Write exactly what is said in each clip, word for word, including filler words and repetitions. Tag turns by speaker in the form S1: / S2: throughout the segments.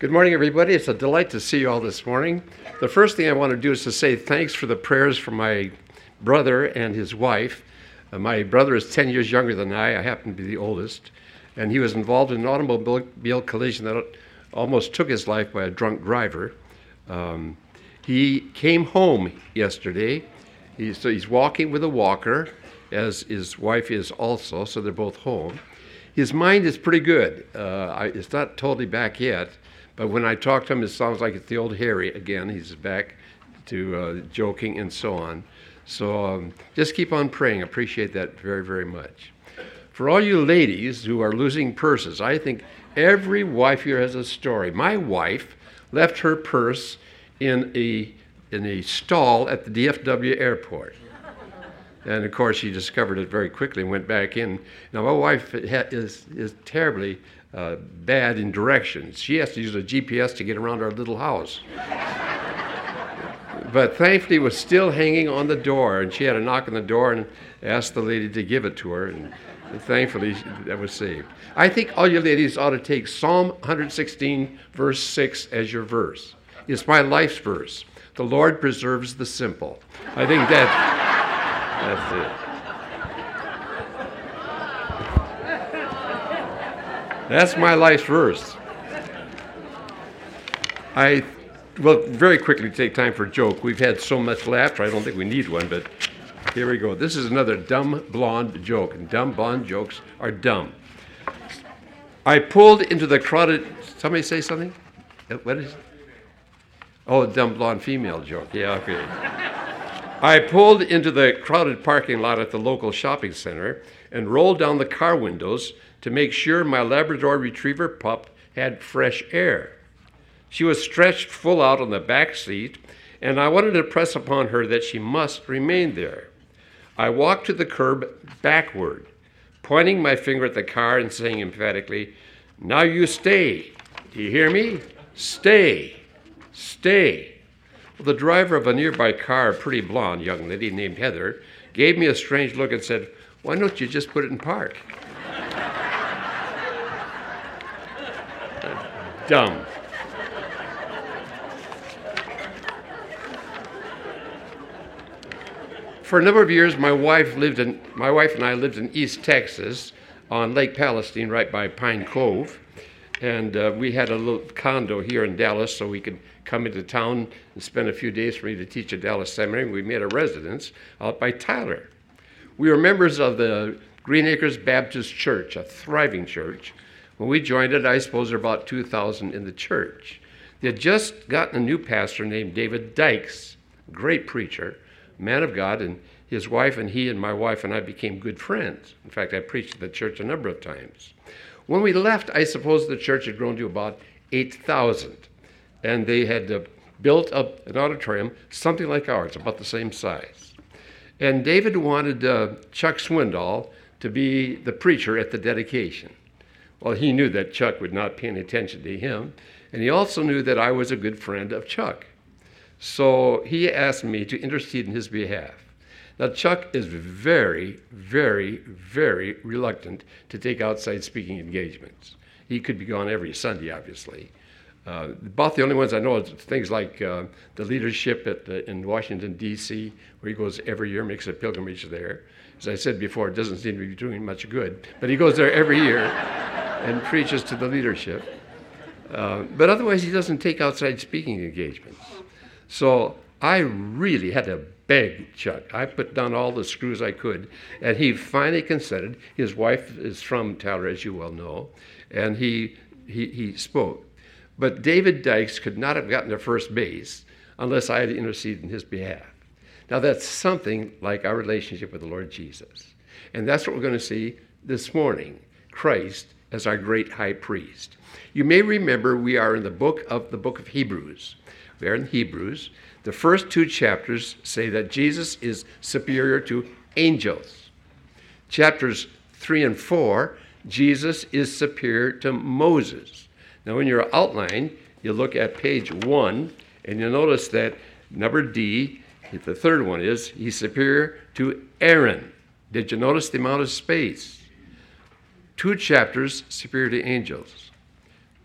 S1: Good morning, everybody. It's a delight to see you all this morning. The first thing I want to do is to say thanks for the prayers for my brother and his wife. Uh, my brother is ten years younger than I. I happen to be the oldest. And he was involved in an automobile collision that almost took his life by a drunk driver. Um, he came home yesterday. He, so he's walking with a walker, as his wife is also, so they're both home. His mind is pretty good. Uh, I, it's not totally back yet. But when I talk to him, it sounds like it's the old Harry again. He's back to uh, joking and so on. So um, just keep on praying. Appreciate that very, very much. For all you ladies who are losing purses, I think every wife here has a story. My wife left her purse in a in a stall at the D F W airport. And of course, she discovered it very quickly and went back in. Now, my wife is is terribly uh, bad in directions. She has to use a G P S to get around our little house. But thankfully, it was still hanging on the door, and she had to knock on the door and ask the lady to give it to her. And thankfully, that was saved. I think all you ladies ought to take Psalm one sixteen, verse six as your verse. It's my life's verse. The Lord preserves the simple. I think that, that's it. That's my life's verse. I will very quickly take time for a joke. We've had so much laughter, I don't think we need one, but here we go. This is another dumb blonde joke, and dumb blonde jokes are dumb. I pulled into the crowded... Somebody say something? What is it? Oh, dumb blonde female joke. Yeah, okay. I pulled into the crowded parking lot at the local shopping center and rolled down the car windows to make sure my Labrador Retriever pup had fresh air. She was stretched full out on the back seat, and I wanted to press upon her that she must remain there. I walked to the curb backward, pointing my finger at the car and saying emphatically, "Now you stay. Do you hear me? Stay. Stay." Well, the driver of a nearby car, a pretty blonde young lady named Heather, gave me a strange look and said, "Why don't you just put it in park?" Dumb. For a number of years, my wife lived in my wife and I lived in East Texas on Lake Palestine, right by Pine Cove, and uh, we had a little condo here in Dallas, so we could come into town and spend a few days for me to teach at Dallas Seminary. We made a residence out by Tyler. We were members of the Green Acres Baptist Church, a thriving church. When we joined it, I suppose there were about two thousand in the church. They had just gotten a new pastor named David Dykes, great preacher, man of God, and his wife and he and my wife and I became good friends. In fact, I preached at the church a number of times. When we left, I suppose the church had grown to about eight thousand, and they had uh, built up an auditorium, something like ours, about the same size. And David wanted uh, Chuck Swindoll to be the preacher at the dedication. Well, he knew that Chuck would not pay any attention to him, and he also knew that I was a good friend of Chuck. So he asked me to intercede in his behalf. Now, Chuck is very, very, very reluctant to take outside speaking engagements. He could be gone every Sunday, obviously. Uh, about the only ones I know is things like uh, the leadership at the, in Washington, D C, where he goes every year, makes a pilgrimage there. As I said before, it doesn't seem to be doing much good, but he goes there every year and preaches to the leadership. Uh, but otherwise, he doesn't take outside speaking engagements. So I really had to beg Chuck. I put down all the screws I could, and he finally consented. His wife is from Tyler, as you well know, and he he, he spoke. But David Dykes could not have gotten to first base unless I had interceded in his behalf. Now, that's something like our relationship with the Lord Jesus. And that's what we're going to see this morning, Christ as our great high priest. You may remember we are in the book of the book of Hebrews. We are in Hebrews. The first two chapters say that Jesus is superior to angels. Chapters three and four, Jesus is superior to Moses. Now, in your outline, you look at page one, and you'll notice that number D, the third one is, he's superior to Aaron. Did you notice the amount of space? Two chapters superior to angels.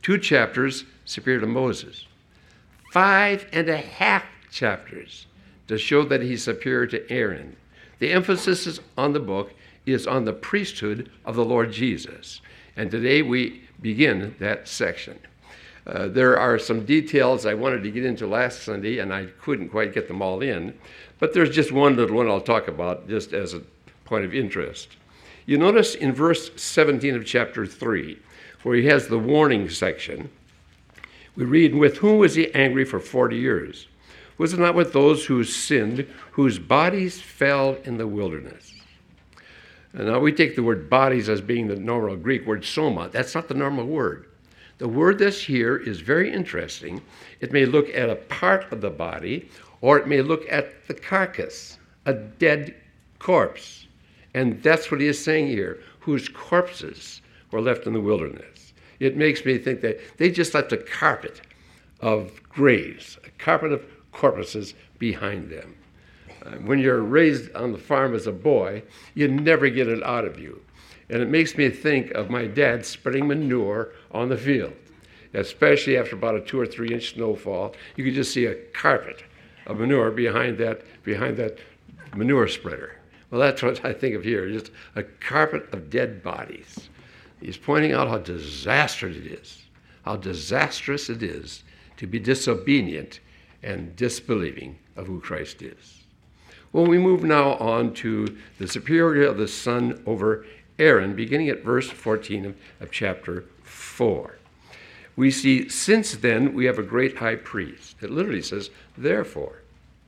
S1: Two chapters superior to Moses. Five and a half chapters to show that he's superior to Aaron. The emphasis is on the book is on the priesthood of the Lord Jesus. And today we begin that section. Uh, there are some details I wanted to get into last Sunday, and I couldn't quite get them all in. But there's just one little one I'll talk about just as a point of interest. You notice in verse seventeen of chapter three, where he has the warning section, we read, "With whom was he angry for forty years? Was it not with those who sinned, whose bodies fell in the wilderness?" And now we take the word bodies as being the normal Greek word soma. That's not the normal word. The word that's here is very interesting. It may look at a part of the body, or it may look at the carcass, a dead corpse. And that's what he is saying here, whose corpses were left in the wilderness. It makes me think that they just left a carpet of graves, a carpet of corpses behind them. Uh, when you're raised on the farm as a boy, you never get it out of you. And it makes me think of my dad spreading manure on the field, especially after about a two or three inch snowfall. You could just see a carpet of manure behind that, behind that manure spreader. Well, that's what I think of here, just a carpet of dead bodies. He's pointing out how disastrous it is, how disastrous it is to be disobedient and disbelieving of who Christ is. Well, we move now on to the superiority of the Son over Aaron, beginning at verse fourteen of, of chapter four. We see, since then, we have a great high priest. It literally says, therefore.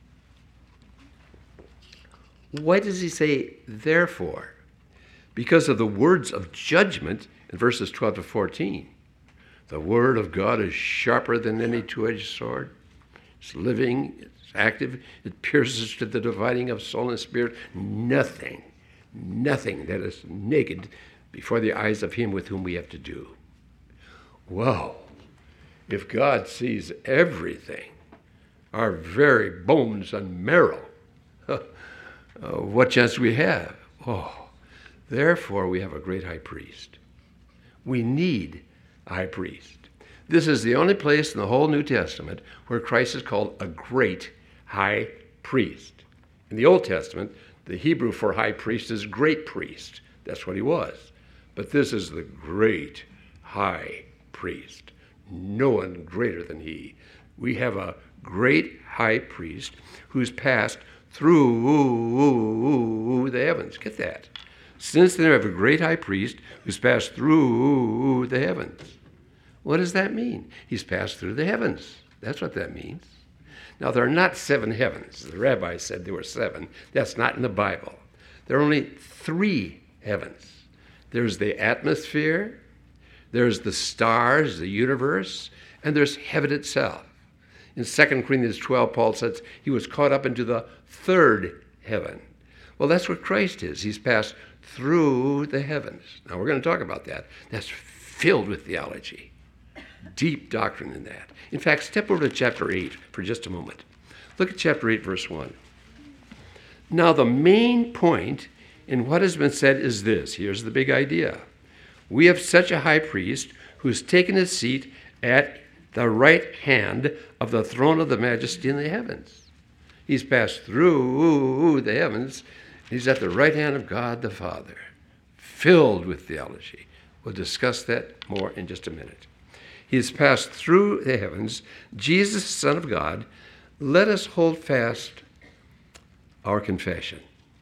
S1: Why does he say, therefore? Because of the words of judgment in verses twelve to fourteen. The word of God is sharper than any two-edged sword. It's living, it's active, it pierces to the dividing of soul and spirit. Nothing, nothing that is naked before the eyes of him with whom we have to do. Whoa, if God sees everything, our very bones and marrow, uh, what chance do we have? Oh, therefore we have a great high priest. We need a high priest. This is the only place in the whole New Testament where Christ is called a great high priest. In the Old Testament, the Hebrew for high priest is great priest. That's what he was. But this is the great high priest. No one greater than he. We have a great high priest who's passed through the heavens. Get that? Since then, we have a great high priest who's passed through the heavens. What does that mean? He's passed through the heavens. That's what that means. Now, there are not seven heavens. The rabbi said there were seven. That's not in the Bible. There are only three heavens. There's the atmosphere, there's the stars, the universe, and there's heaven itself. In Second Corinthians twelve, Paul says he was caught up into the third heaven. Well, that's what Christ is. He's passed through the heavens. Now, we're going to talk about that. That's filled with theology. Deep doctrine in that. In fact, step over to chapter eight for just a moment. Look at chapter eight, verse one. Now, the main point in what has been said is this. Here's the big idea. We have such a high priest who's taken his seat at the right hand of the throne of the majesty in the heavens. He's passed through the heavens. He's at the right hand of God the Father, filled with theology. We'll discuss that more in just a minute. He has passed through the heavens. Jesus, Son of God, let us hold fast our confession.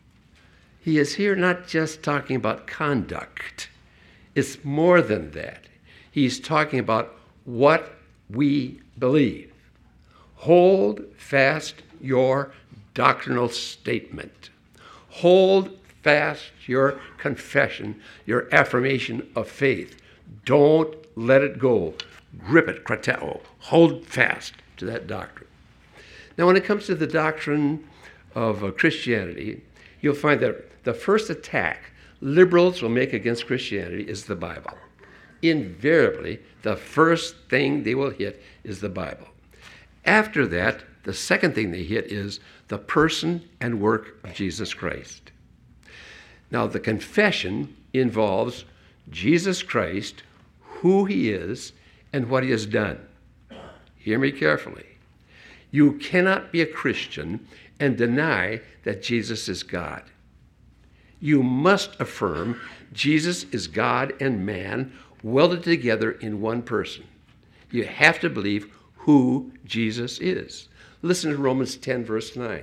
S1: He is here not just talking about conduct. It's more than that. He's talking about what we believe. Hold fast your doctrinal statement. Hold fast your confession, your affirmation of faith. Don't let it go. Grip it, krateo. Hold fast to that doctrine. Now, when it comes to the doctrine of uh, Christianity, you'll find that the first attack liberals will make against Christianity is the Bible. Invariably, the first thing they will hit is the Bible. After that, the second thing they hit is the person and work of Jesus Christ. Now, the confession involves Jesus Christ, who he is, and what he has done. Hear me carefully. You cannot be a Christian and deny that Jesus is God. You must affirm Jesus is God and man welded together in one person. You have to believe who Jesus is. Listen to Romans ten, verse nine.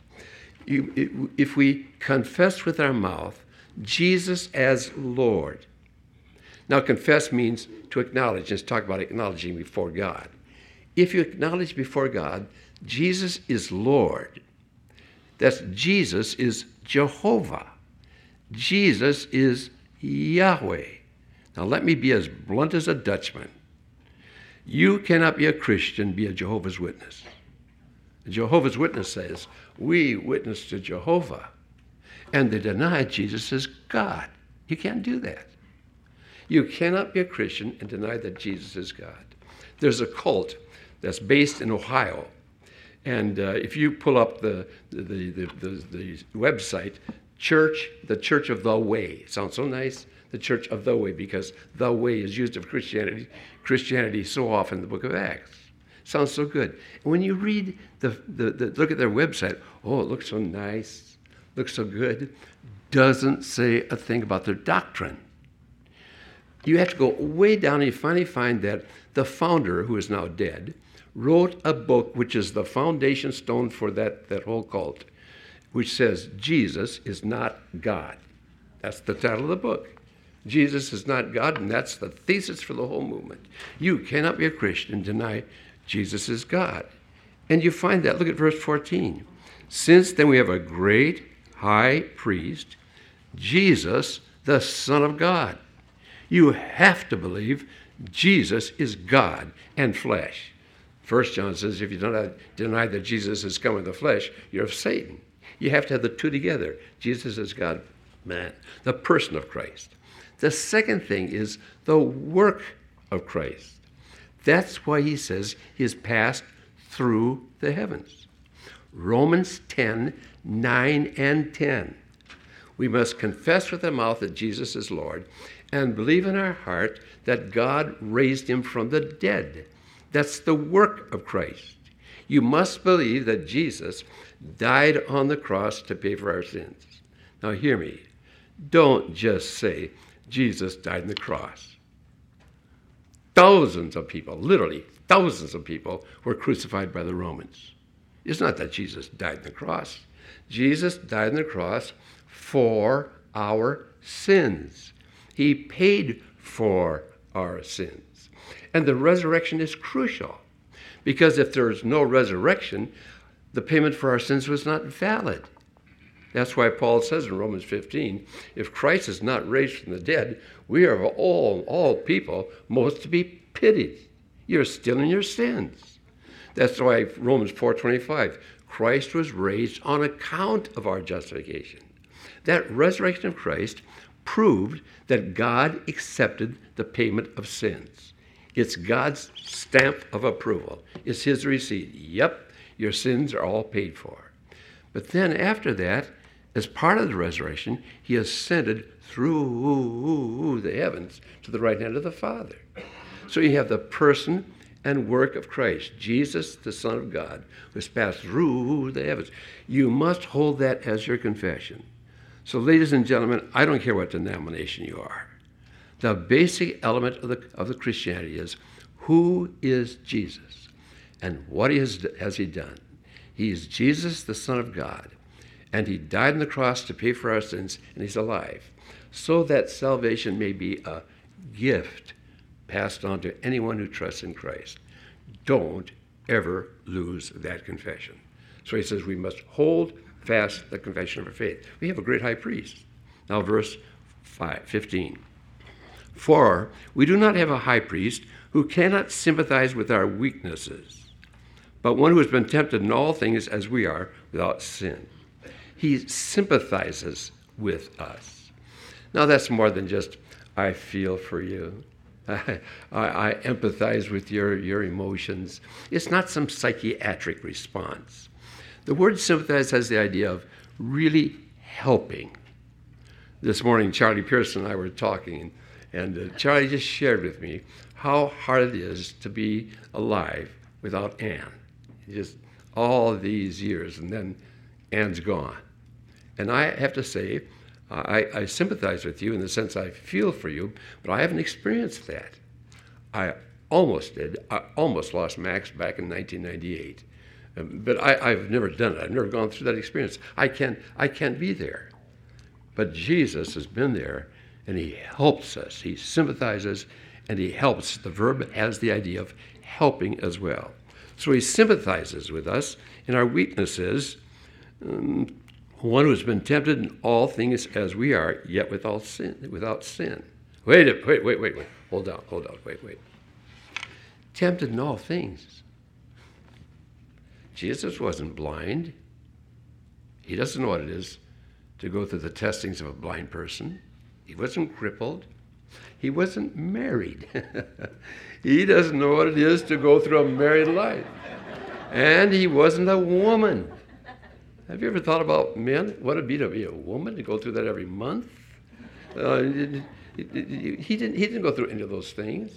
S1: You, if we confess with our mouth Jesus as Lord. Now, confess means to acknowledge. Let's talk about acknowledging before God. If you acknowledge before God, Jesus is Lord. That's Jesus is Jehovah. Jesus is Yahweh. Now, let me be as blunt as a Dutchman. You cannot be a Christian, be a Jehovah's Witness. A Jehovah's Witness says, we witness to Jehovah, and they deny Jesus is God. You can't do that. You cannot be a Christian and deny that Jesus is God. There's a cult that's based in Ohio, and uh, if you pull up the the, the, the, the the website, Church, the Church of the Way. It sounds so nice, the Church of the Way, because the way is used of Christianity, Christianity so often in the book of Acts. Sounds so good. And when you read the, the, the look at their website, oh, it looks so nice, looks so good, doesn't say a thing about their doctrine. You have to go way down and you finally find that the founder, who is now dead, wrote a book which is the foundation stone for that, that whole cult, which says Jesus is not God. That's the title of the book. Jesus is not God, and that's the thesis for the whole movement. You cannot be a Christian and deny Jesus is God. And you find that, look at verse fourteen. Since then we have a great high priest, Jesus, the Son of God. You have to believe Jesus is God and flesh. First John says, if you don't deny that Jesus has come in the flesh, you're of Satan. You have to have the two together. Jesus is God, man, the person of Christ. The second thing is the work of Christ. That's why he says he has passed through the heavens. Romans ten, nine and ten. We must confess with our mouth that Jesus is Lord and believe in our heart that God raised him from the dead. That's the work of Christ. You must believe that Jesus died on the cross to pay for our sins. Now hear me. Don't just say Jesus died on the cross. Thousands of people, literally thousands of people, were crucified by the Romans. It's not that Jesus died on the cross. Jesus died on the cross for our sins. He paid for our sins. And the resurrection is crucial, because if there is no resurrection, the payment for our sins was not valid. That's why Paul says in Romans fifteen, if Christ is not raised from the dead, we are of all, all people most to be pitied. You're still in your sins. That's why Romans four twenty-five, Christ was raised on account of our justification. That resurrection of Christ proved that God accepted the payment of sins. It's God's stamp of approval. It's his receipt. Yep, your sins are all paid for. But then after that, as part of the resurrection, he ascended through the heavens to the right hand of the Father. So you have the person and work of Christ, Jesus, the Son of God, who has passed through the heavens. You must hold that as your confession. So ladies and gentlemen, I don't care what denomination you are. The basic element of the, of the Christianity is, who is Jesus and what he has, has he done? He is Jesus, the Son of God, and he died on the cross to pay for our sins, and he's alive, so that salvation may be a gift passed on to anyone who trusts in Christ. Don't ever lose that confession. So he says we must hold fast the confession of our faith. We have a great high priest. Now verse five, fifteen. For we do not have a high priest who cannot sympathize with our weaknesses, but one who has been tempted in all things as we are, without sin. He sympathizes with us. Now that's more than just, I feel for you. I, I, I empathize with your, your emotions. It's not some psychiatric response. The word sympathize has the idea of really helping. This morning, Charlie Pearson and I were talking, and uh, Charlie just shared with me how hard it is to be alive without Ann. Just all these years, and then Ann's gone. And I have to say, I, I sympathize with you in the sense I feel for you, but I haven't experienced that. I almost did. I almost lost Max back in nineteen ninety-eight. Um, but I, I've never done it. I've never gone through that experience. I can't, I can't be there. But Jesus has been there, and he helps us. He sympathizes, and he helps. The verb has the idea of helping as well. So he sympathizes with us in our weaknesses, um, one who has been tempted in all things as we are, yet without sin. Without sin. Wait, wait, wait, wait, wait. Hold on, hold on, wait, wait. Tempted in all things. Jesus wasn't blind. He doesn't know what it is to go through the testings of a blind person. He wasn't crippled. He wasn't married. He doesn't know what it is to go through a married life. And he wasn't a woman. Have you ever thought about men? What it'd be to be a woman, to go through that every month? Uh, he didn't, he didn't go through any of those things.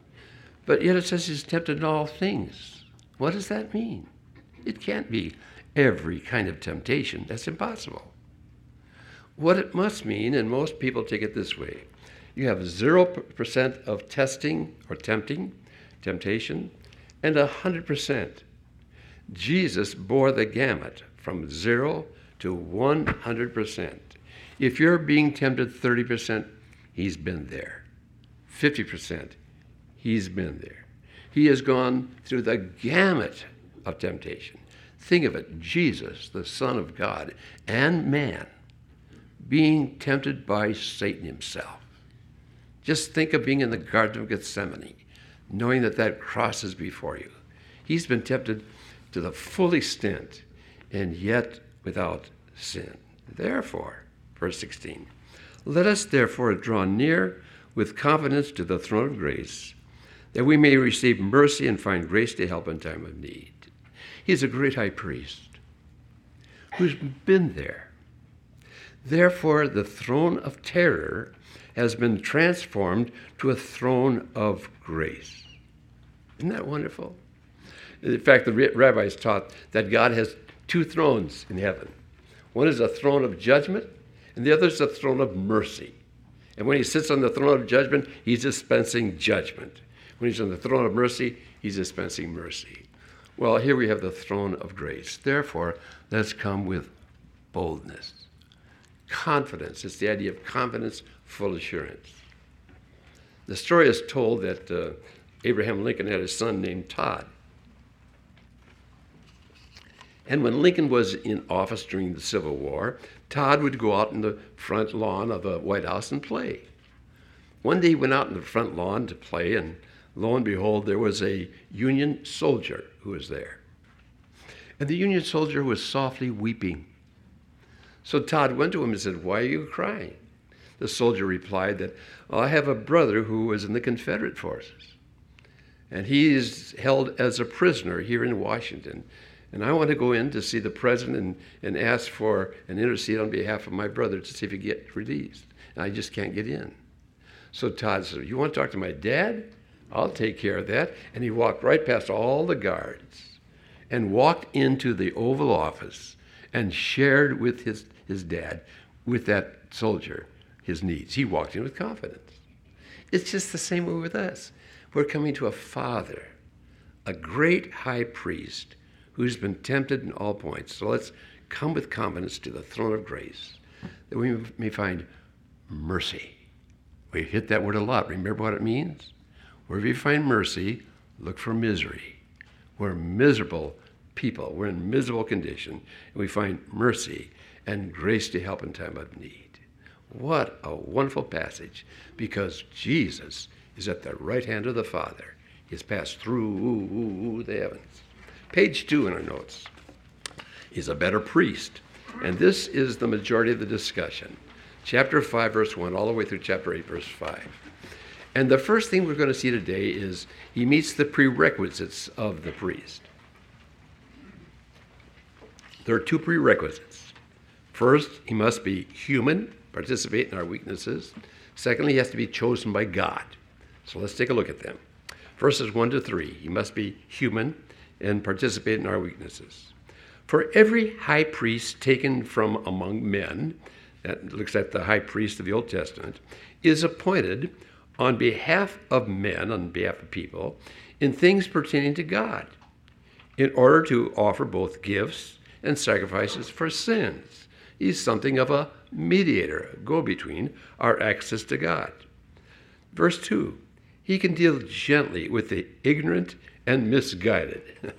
S1: But yet it says he's tempted in all things. What does that mean? It can't be every kind of temptation. That's impossible. What it must mean, and most people take it this way, you have zero percent of testing or tempting, temptation, and one hundred percent. Jesus bore the gamut from zero to one hundred percent. If you're being tempted thirty percent, he's been there. fifty percent, he's been there. He has gone through the gamut of temptation. Think of it, Jesus, the Son of God and man, being tempted by Satan himself. Just think of being in the Garden of Gethsemane, knowing that that cross is before you. He's been tempted to the full extent, and yet without sin. Therefore, verse sixteen, let us therefore draw near with confidence to the throne of grace, that we may receive mercy and find grace to help in time of need. He's a great high priest who's been there. Therefore, the throne of terror has been transformed to a throne of grace. Isn't that wonderful? In fact, the rabbis taught that God has two thrones in heaven. One is a throne of judgment, and the other is a throne of mercy. And when he sits on the throne of judgment, he's dispensing judgment. When he's on the throne of mercy, he's dispensing mercy. Well, here we have the throne of grace. Therefore, let's come with boldness. Confidence. It's the idea of confidence, full assurance. The story is told that uh, Abraham Lincoln had a son named Todd. And when Lincoln was in office during the Civil War, Todd would go out in the front lawn of the White House and play. One day he went out in the front lawn to play, and lo and behold, there was a Union soldier who was there. And the Union soldier was softly weeping. So Todd went to him and said, "Why are you crying?" The soldier replied that, "Well, I have a brother who was in the Confederate forces, and he is held as a prisoner here in Washington. And I want to go in to see the president and, and ask for and intercede on behalf of my brother to see if he gets released. And I just can't get in." So Todd said, "You want to talk to my dad? I'll take care of that." And he walked right past all the guards and walked into the Oval Office and shared with his, his dad, with that soldier, his needs. He walked in with confidence. It's just the same way with us. We're coming to a Father, a great high priest, who's been tempted in all points. So let's come with confidence to the throne of grace, that we may find mercy. We hit that word a lot. Remember what it means? Wherever you find mercy, look for misery. We're miserable people. We're in miserable condition, and we find mercy and grace to help in time of need. What a wonderful passage, because Jesus is at the right hand of the Father. He's passed through the heavens. Page two in our notes is a better priest. And this is the majority of the discussion. Chapter five, verse one, all the way through chapter eight, verse five. And the first thing we're going to see today is he meets the prerequisites of the priest. There are two prerequisites. First, he must be human, participate in our weaknesses. Secondly, he has to be chosen by God. So let's take a look at them. verses one to three. He must be human and participate in our weaknesses. For every high priest taken from among men, that looks at the high priest of the Old Testament, is appointed on behalf of men, on behalf of people, in things pertaining to God, in order to offer both gifts and sacrifices for sins. He's something of a mediator, a go-between, our access to God. Verse two, he can deal gently with the ignorant and misguided.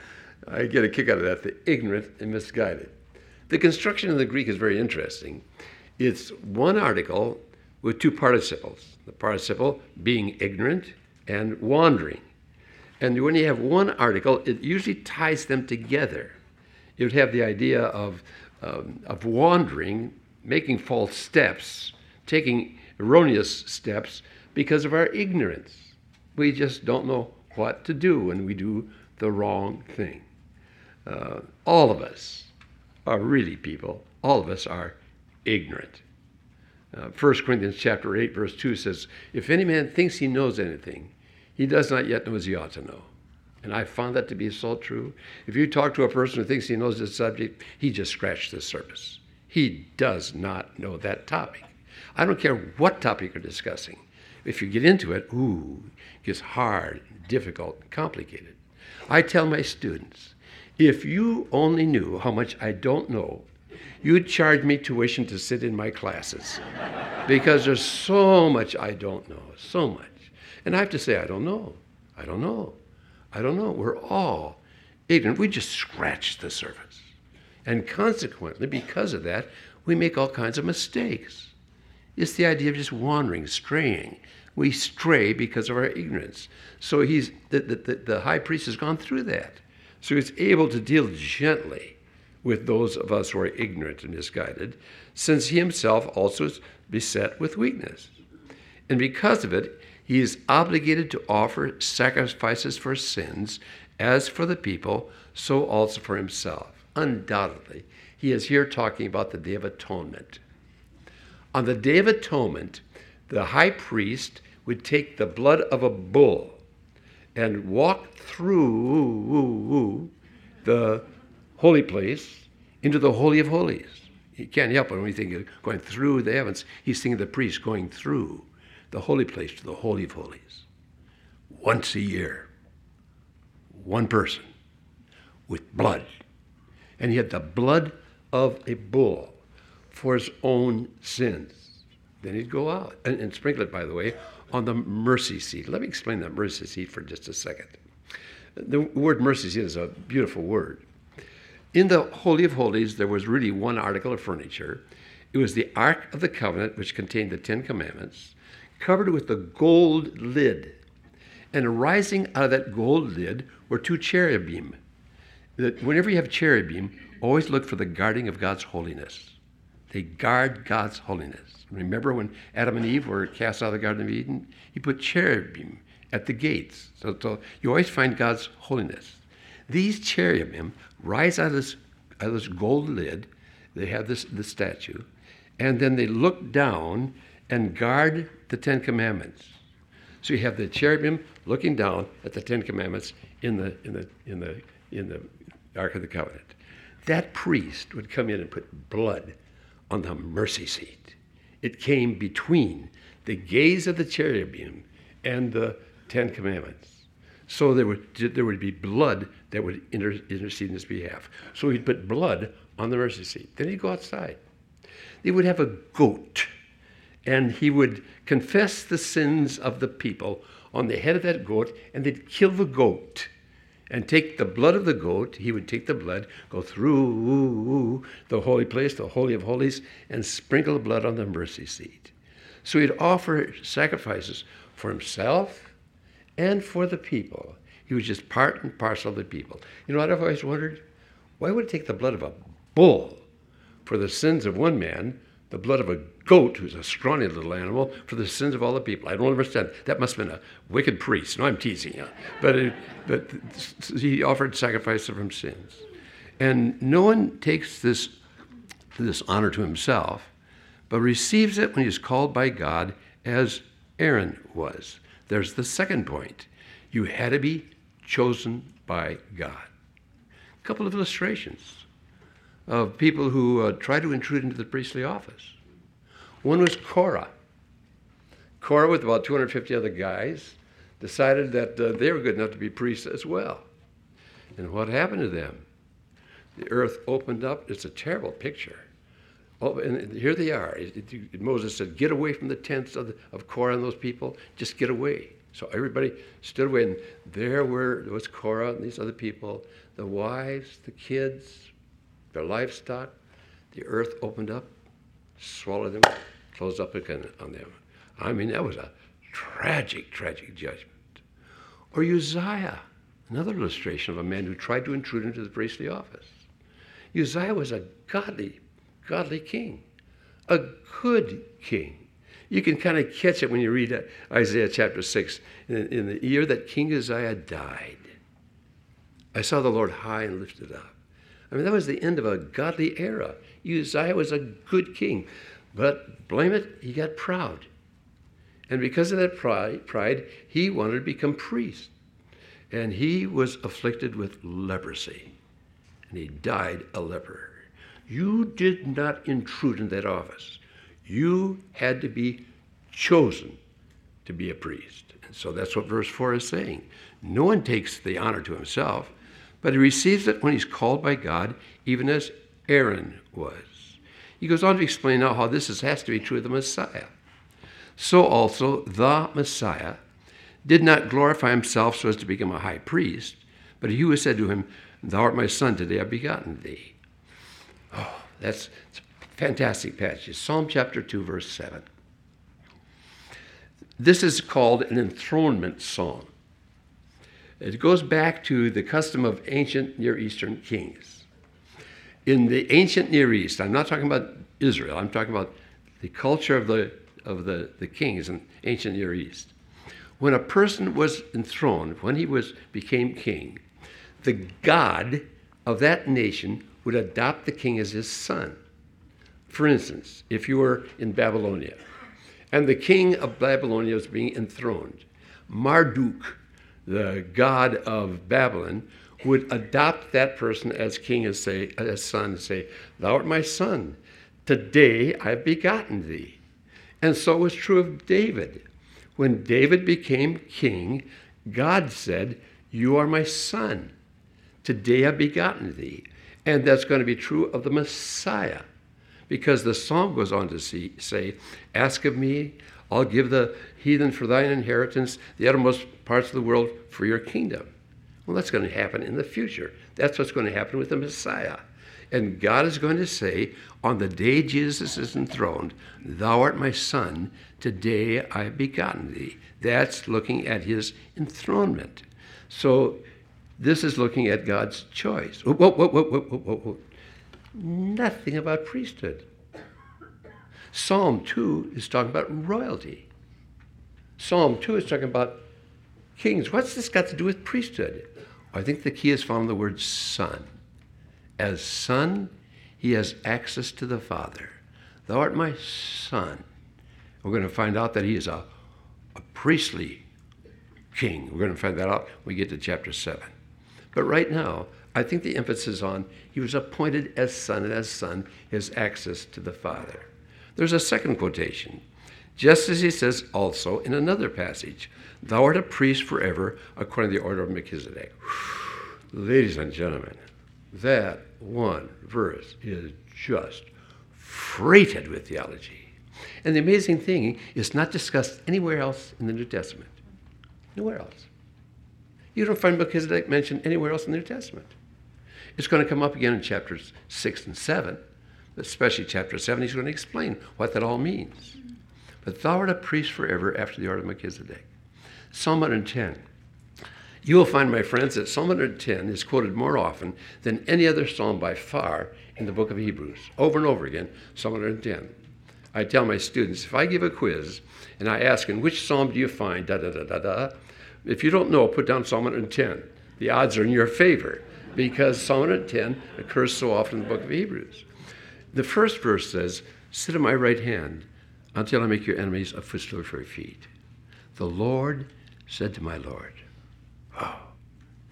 S1: I get a kick out of that, the ignorant and misguided. The construction in the Greek is very interesting. It's one article with two participles, the participle being ignorant and wandering. And when you have one article, it usually ties them together. It would have the idea of, um, of wandering, making false steps, taking erroneous steps because of our ignorance. We just don't know what to do when we do the wrong thing. Uh, all of us are really people. All of us are ignorant. Uh, First Corinthians chapter eight, verse two says, if any man thinks he knows anything, he does not yet know as he ought to know. And I found that to be so true. If you talk to a person who thinks he knows this subject, he just scratched the surface. He does not know that topic. I don't care what topic you're discussing. If you get into it, ooh, it gets hard, difficult, complicated. I tell my students, if you only knew how much I don't know, you'd charge me tuition to sit in my classes because there's so much I don't know, so much. And I have to say, I don't know. I don't know. I don't know. We're all ignorant. We just scratched the surface. And consequently, because of that, we make all kinds of mistakes. It's the idea of just wandering, straying. We stray because of our ignorance. So he's the, the, the high priest has gone through that. So he's able to deal gently with those of us who are ignorant and misguided, since he himself also is beset with weakness. And because of it, he is obligated to offer sacrifices for sins, as for the people, so also for himself. Undoubtedly, he is here talking about the Day of Atonement. On the Day of Atonement, the high priest would take the blood of a bull and walk through the holy place into the Holy of Holies. You can't help it when we think of going through the heavens. He's thinking of the priest going through the holy place to the Holy of Holies. Once a year, one person with blood. And he had the blood of a bull for his own sins. Then he'd go out and, and sprinkle it, by the way, on the mercy seat. Let me explain that mercy seat for just a second. The word mercy seat is a beautiful word. In the Holy of Holies, there was really one article of furniture. It was the Ark of the Covenant, which contained the Ten Commandments, covered with a gold lid. And rising out of that gold lid were two cherubim. That whenever you have cherubim, always look for the guarding of God's holiness. They guard God's holiness. Remember when Adam and Eve were cast out of the Garden of Eden? He put cherubim at the gates. So, so you always find God's holiness. These cherubim rise out of this, out of this gold lid. They have this, this statue. And then they look down and guard the Ten Commandments. So you have the cherubim looking down at the Ten Commandments in the in the in the in the Ark of the Covenant. That priest would come in and put blood on the mercy seat. It came between the gaze of the cherubim and the Ten Commandments. So there would there would be blood that would inter, intercede in his behalf. So he'd put blood on the mercy seat. Then he'd go outside. They would have a goat, and he would confess the sins of the people on the head of that goat, and they'd kill the goat and take the blood of the goat. He would take the blood, go through the holy place, the Holy of Holies, and sprinkle the blood on the mercy seat. So he'd offer sacrifices for himself and for the people. He was just part and parcel of the people. You know what I've always wondered? Why would it take the blood of a bull for the sins of one man, the blood of a goat, who's a scrawny little animal, for the sins of all the people? I don't understand. That must have been a wicked priest. No, I'm teasing you. But, it, but he offered sacrifice from sins. And no one takes this, this honor to himself, but receives it when he's called by God, as Aaron was. There's the second point. You had to be chosen by God. A couple of illustrations of people who uh, tried to intrude into the priestly office. One was Korah. Korah, with about two hundred fifty other guys, decided that uh, they were good enough to be priests as well. And what happened to them? The earth opened up. It's a terrible picture. Oh, and here they are. It, it, Moses said, get away from the tents of, the, of Korah and those people. Just get away. So everybody stood away, and there were there was Korah and these other people, the wives, the kids, their livestock. The earth opened up, swallowed them, closed up again on them. I mean, that was a tragic, tragic judgment. Or Uzziah, another illustration of a man who tried to intrude into the priestly office. Uzziah was a godly, godly king, a good king. You can kind of catch it when you read Isaiah chapter six. In, in the year that King Uzziah died, I saw the Lord high and lifted up. I mean, that was the end of a godly era. Uzziah was a good king. But, blame it, he got proud. And because of that pride, pride, he wanted to become priest. And he was afflicted with leprosy. And he died a leper. You did not intrude in that office. You had to be chosen to be a priest. And so that's what verse four is saying. No one takes the honor to himself, but he receives it when he's called by God, even as Aaron was. He goes on to explain now how this is, has to be true of the Messiah. So also the Messiah did not glorify himself so as to become a high priest, but he who said to him, thou art my son, today I have begotten thee. Oh, that's, that's a fantastic passage. Psalm chapter two, verse seven. This is called an enthronement psalm. It goes back to the custom of ancient Near Eastern kings. In the ancient Near East, I'm not talking about Israel, I'm talking about the culture of the of the, the kings in ancient Near East. When a person was enthroned, when he was became king, the god of that nation would adopt the king as his son. For instance, if you were in Babylonia, and the king of Babylonia was being enthroned, Marduk, the god of Babylon, would adopt that person as king and say, as son, and say, thou art my son, today I have begotten thee. And so it was true of David. When David became king, God said, you are my son. Today I have begotten thee. And that's going to be true of the Messiah. Because the psalm goes on to see, say, ask of me, I'll give the heathen for thine inheritance, the uttermost parts of the world for your kingdom. Well, that's going to happen in the future. That's what's going to happen with the Messiah. And God is going to say, on the day Jesus is enthroned, thou art my son, today I have begotten thee. That's looking at his enthronement. So this is looking at God's choice. Whoa, whoa, whoa, whoa, whoa, whoa, whoa. Nothing about priesthood. Psalm two is talking about royalty. Psalm two is talking about kings. What's this got to do with priesthood? I think the key is found in the word son. As son, he has access to the Father. Thou art my son. We're going to find out that he is a, a priestly king. We're going to find that out when we get to chapter seven. But right now, I think the emphasis is on he was appointed as son, and as son, his access to the Father. There's a second quotation. Just as he says also in another passage, thou art a priest forever according to the order of Melchizedek. Ladies and gentlemen, that one verse is just freighted with theology. And the amazing thing is it's not discussed anywhere else in the New Testament. Nowhere else. You don't find Melchizedek mentioned anywhere else in the New Testament. It's going to come up again in chapters six and seven, especially chapter seven. He's going to explain what that all means. But thou art a priest forever after the order of Melchizedek. Psalm one ten. You will find, my friends, that Psalm one ten is quoted more often than any other psalm by far in the book of Hebrews. Over and over again, Psalm one ten. I tell my students, if I give a quiz and I ask, in which psalm do you find da da da da da? If you don't know, put down Psalm one ten. The odds are in your favor because Psalm one ten occurs so often in the book of Hebrews. The first verse says, sit at my right hand until I make your enemies a footstool for your feet. The Lord said to my Lord.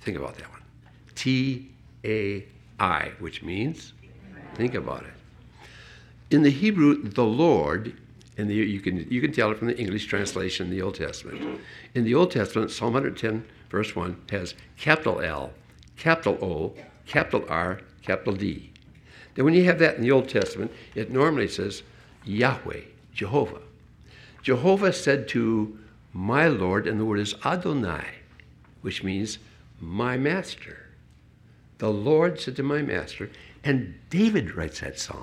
S1: Think about that one. T A I, which means, think about it. In the Hebrew, the Lord, and the, you can you can tell it from the English translation in the Old Testament. In the Old Testament, Psalm one ten, verse one, has capital L, capital O, capital R, capital D. Then when you have that in the Old Testament, it normally says Yahweh, Jehovah. Jehovah said to my Lord, and the word is Adonai, which means my master. The Lord said to my master, and David writes that psalm.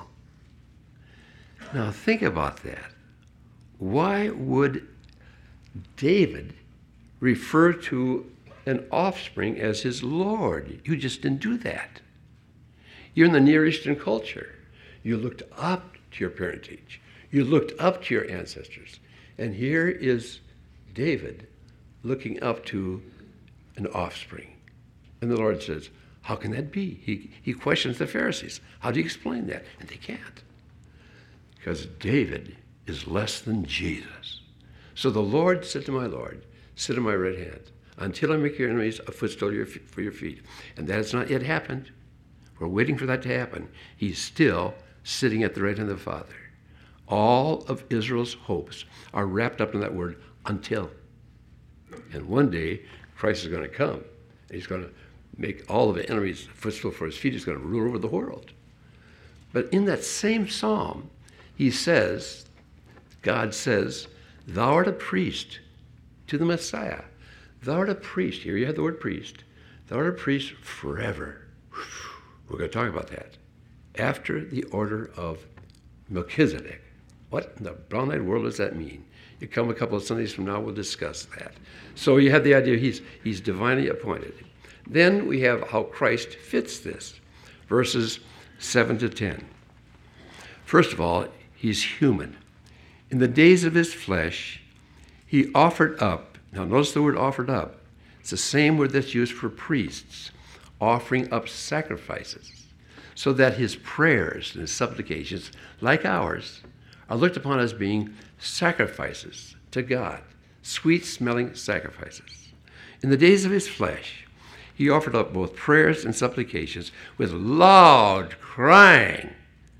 S1: Now think about that. Why would David refer to an offspring as his Lord? You just didn't do that. You're in the Near Eastern culture. You looked up to your parentage. You looked up to your ancestors. And here is David looking up to an offspring. And the Lord says, how can that be? He, he questions the Pharisees. How do you explain that? And they can't. Because David is less than Jesus. So the Lord said to my Lord, sit on my right hand, until I make your enemies a footstool for your feet. And that has not yet happened. We're waiting for that to happen. He's still sitting at the right hand of the Father. All of Israel's hopes are wrapped up in that word, until. And one day, Christ is going to come. He's going to make all of the enemies a footstool for his feet. He's going to rule over the world. But in that same psalm, he says, God says, thou art a priest to the Messiah. Thou art a priest. Here you have the word priest. Thou art a priest forever. We're going to talk about that. After the order of Melchizedek. What in the brown-eyed world does that mean? You come a couple of Sundays from now, we'll discuss that. So you have the idea he's, he's divinely appointed. Then we have how Christ fits this. Verses seven to ten. First of all, he's human. In the days of his flesh, he offered up. Now notice the word offered up. It's the same word that's used for priests, offering up sacrifices, so that his prayers and his supplications, like ours, are looked upon as being sacrifices to God, sweet-smelling sacrifices. In the days of his flesh, he offered up both prayers and supplications with loud crying,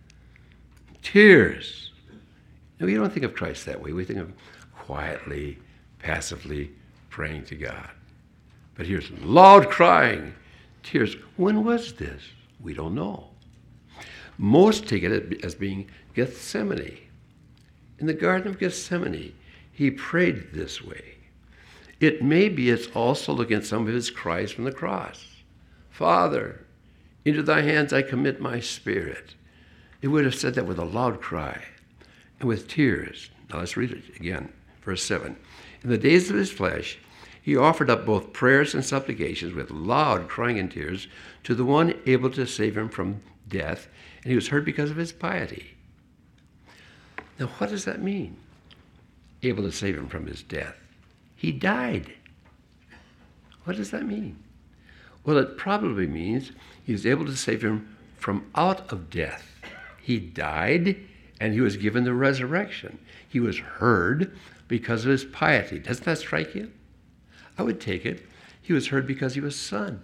S1: tears. Now, we don't think of Christ that way. We think of quietly, passively praying to God. But here's loud crying, tears. When was this? We don't know. Most take it as being Gethsemane. In the Garden of Gethsemane, he prayed this way. It may be it's also looking at some of his cries from the cross. Father, into thy hands I commit my spirit. It would have said that with a loud cry and with tears. Now let's read it again, verse seven. In the days of his flesh, he offered up both prayers and supplications with loud crying and tears to the one able to save him from death, and he was heard because of his piety. Now, what does that mean? Able to save him from his death. He died. What does that mean? Well, it probably means he was able to save him from out of death. He died, and he was given the resurrection. He was heard because of his piety. Doesn't that strike you? I would take it. He was heard because he was son.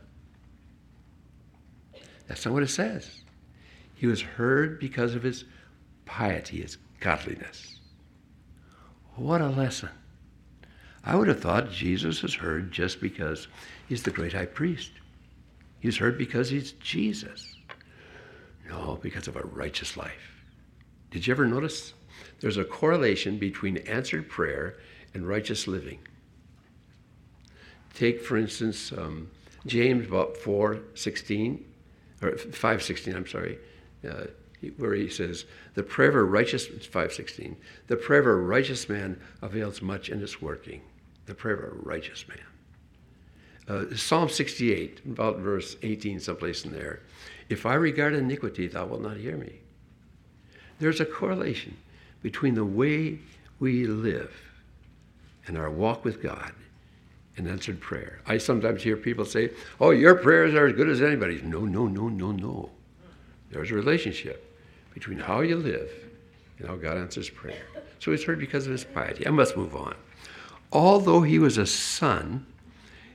S1: That's not what it says. He was heard because of his piety, his godliness. What a lesson. I would have thought Jesus is heard just because he's the great high priest. He's heard because he's Jesus. No, because of a righteous life. Did you ever notice? There's a correlation between answered prayer and righteous living. Take, for instance, um, James about four sixteen, or five sixteen, I'm sorry, uh, where he says, the prayer of a righteous, it's five sixteen, the prayer of a righteous man avails much in its working. The prayer of a righteous man. Uh, Psalm sixty-eight, about verse eighteen, someplace in there. If I regard iniquity, thou wilt not hear me. There's a correlation between the way we live and our walk with God and answered prayer. I sometimes hear people say, oh, your prayers are as good as anybody's. No, no, no, no, no. There's a relationship between how you live and how God answers prayer. So he's heard because of his piety. I must move on. Although he was a son,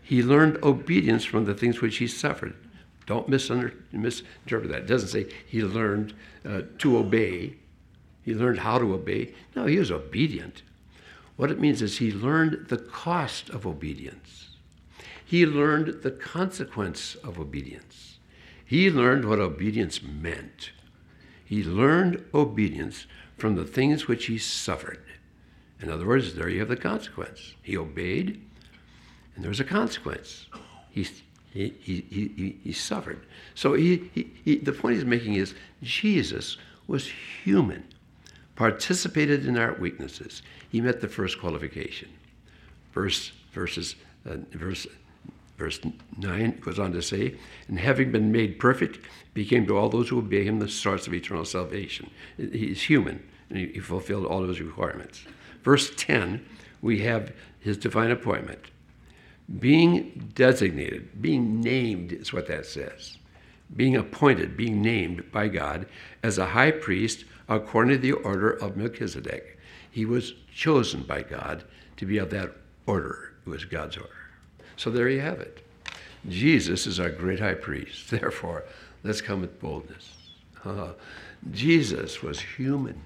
S1: He learned obedience from the things which he suffered. Don't misunder- misinterpret that. It doesn't say he learned uh, to obey. He learned how to obey. No, he was obedient. What it means is he learned the cost of obedience. He learned the consequence of obedience. He learned what obedience meant. He learned obedience from the things which he suffered. In other words, there you have the consequence. He obeyed, and there was a consequence. He, he, he, he, he suffered. So he, he, he, the point he's making is Jesus was human, participated in our weaknesses. He met the first qualification. Verse, verses, uh, verse, verse nine goes on to say, and having been made perfect, became to all those who obey him the source of eternal salvation. He's human, and he fulfilled all of his requirements. Verse ten, we have his divine appointment. Being designated, being named is what that says. Being appointed, being named by God as a high priest according to the order of Melchizedek. He was chosen by God to be of that order. It was God's order. So there you have it. Jesus is our great high priest. Therefore, let's come with boldness. Uh, Jesus was human.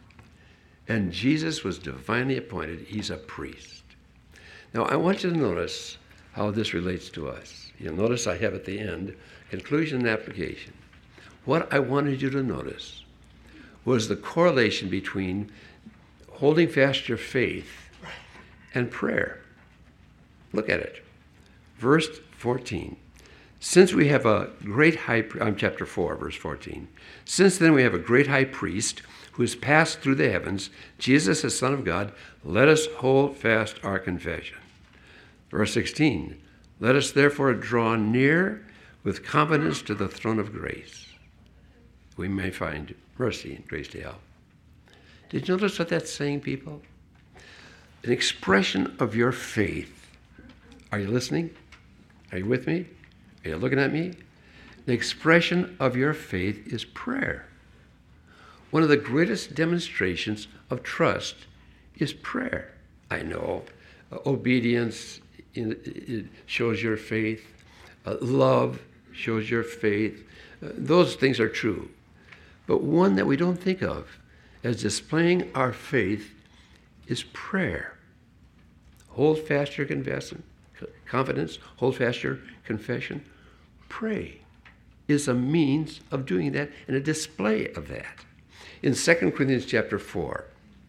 S1: And Jesus was divinely appointed. He's a priest. Now, I want you to notice how this relates to us. You'll notice I have at the end, conclusion and application. What I wanted you to notice was the correlation between holding fast your faith and prayer. Look at it. Verse fourteen. Since we have a great high, um, chapter four, verse fourteen. Since then we have a great high priest who has passed through the heavens, Jesus, the Son of God, let us hold fast our confession. Verse sixteen. Let us therefore draw near with confidence to the throne of grace. We may find mercy and grace to help. Did you notice what that's saying, people? An expression of your faith. Are you listening? Are you with me? Are you looking at me? The expression of your faith is prayer. One of the greatest demonstrations of trust is prayer. I know. Uh, obedience it shows your faith. Uh, love shows your faith. Uh, those things are true. But one that we don't think of as displaying our faith is prayer. Hold fast your confession, confidence. Hold fast your confession. Pray is a means of doing that and a display of that. In Second Corinthians chapter four,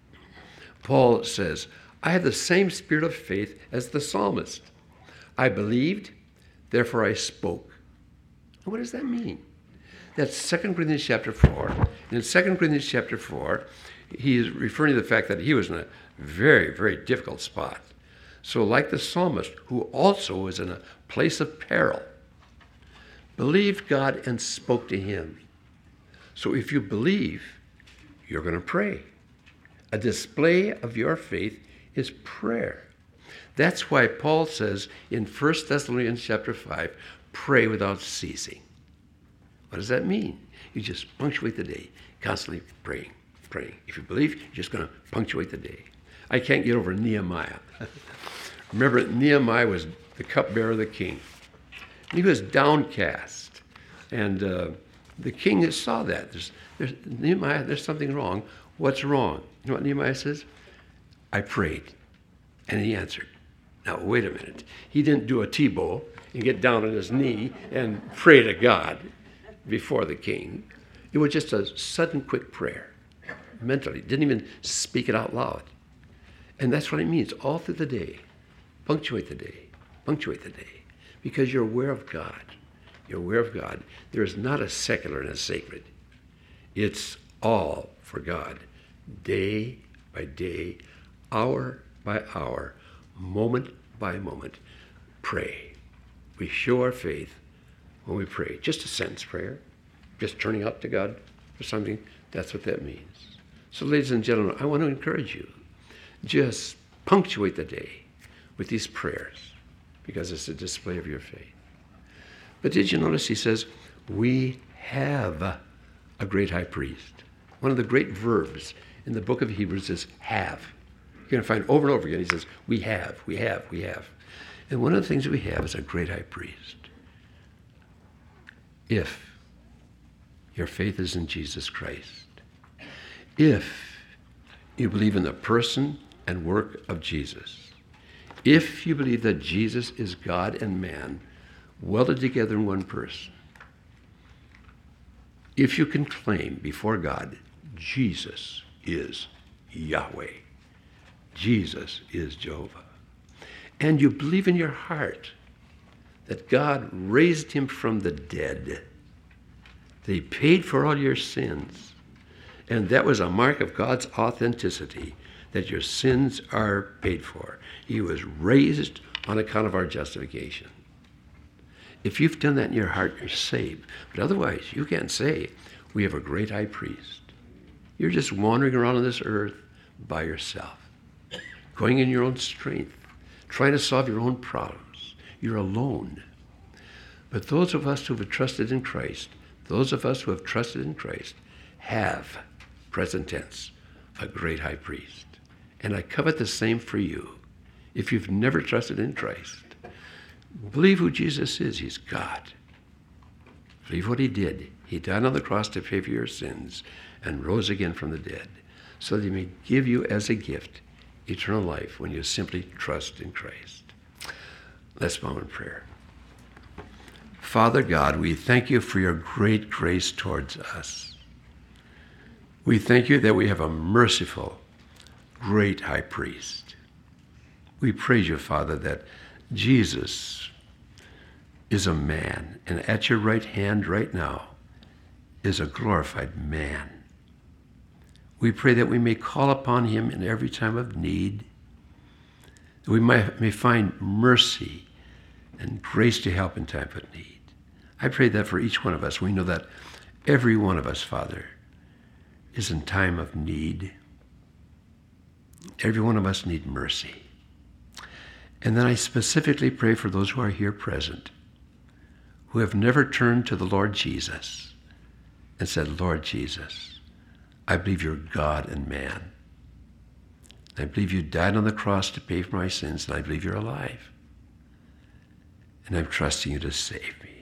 S1: Paul says, I have the same spirit of faith as the psalmist. I believed, therefore I spoke. What does that mean? That's Second Corinthians chapter four. And in Second Corinthians chapter four, he is referring to the fact that he was in a very, very difficult spot. So like the psalmist, who also was in a place of peril, believed God and spoke to him. So if you believe, you're going to pray. A display of your faith is prayer. That's why Paul says in First Thessalonians chapter five, pray without ceasing. What does that mean? You just punctuate the day, constantly praying, praying. If you believe, you're just going to punctuate the day. I can't get over Nehemiah. Remember, Nehemiah was the cupbearer of the king. He was downcast. And uh, the king saw that. There's, there's, Nehemiah, there's something wrong. What's wrong? You know what Nehemiah says? I prayed, and he answered. Now, wait a minute. He didn't do a T-bow and get down on his knee and pray to God before the king. It was just a sudden, quick prayer, mentally. Didn't even speak it out loud. And that's what it means all through the day. Punctuate the day. Punctuate the day. Because you're aware of God. You're aware of God. There is not a secular and a sacred. It's all for God. Day by day, hour by hour, moment by moment, pray. We show our faith when we pray. Just a sentence prayer, just turning out to God for something, that's what that means. So ladies and gentlemen, I want to encourage you. Just punctuate the day with these prayers because it's a display of your faith. But did you notice he says, we have a great high priest. One of the great verbs in the book of Hebrews is have. You're going to find over and over again, he says, we have, we have, we have. And one of the things we have is a great high priest. If your faith is in Jesus Christ, if you believe in the person and work of Jesus, if you believe that Jesus is God and man welded together in one person, if you can claim before God, Jesus is Yahweh, Jesus is Jehovah, and you believe in your heart that God raised him from the dead, that he paid for all your sins, and that was a mark of God's authenticity, that your sins are paid for. He was raised on account of our justification. If you've done that in your heart, you're saved. But otherwise, you can't say, we have a great high priest. You're just wandering around on this earth by yourself, going in your own strength, trying to solve your own problems. You're alone. But those of us who have trusted in Christ, those of us who have trusted in Christ, have, present tense, a great high priest. And I covet the same for you. If you've never trusted in Christ, believe who Jesus is. He's God. Believe what he did. He died on the cross to pay for your sins and rose again from the dead, so that he may give you as a gift eternal life when you simply trust in Christ. Let's bow in prayer. Father God, we thank you for your great grace towards us. We thank you that we have a merciful, great high priest. We praise you, Father, that Jesus is a man, and at your right hand right now is a glorified man. We pray that we may call upon him in every time of need, that we may, may find mercy and grace to help in time of need. I pray that for each one of us. We know that every one of us, Father, is in time of need. Every one of us need mercy. And then I specifically pray for those who are here present, who have never turned to the Lord Jesus and said, Lord Jesus, I believe you're God and man. I believe you died on the cross to pay for my sins, and I believe you're alive. And I'm trusting you to save me.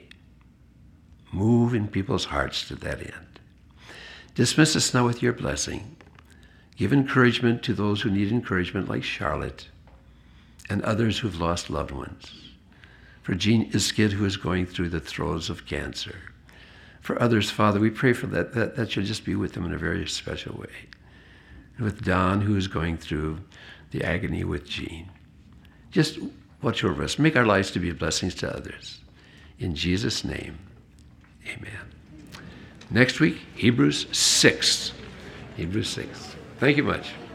S1: Move in people's hearts to that end. Dismiss us now with your blessing. Give encouragement to those who need encouragement, like Charlotte and others who've lost loved ones. For Jean Iskid, who is going through the throes of cancer. For others, Father, we pray for that, that, that you'll just be with them in a very special way. And with Don, who is going through the agony with Jean. Just watch over us. Make our lives to be blessings to others. In Jesus' name, amen. Next week, Hebrews six. Hebrews six. Thank you much.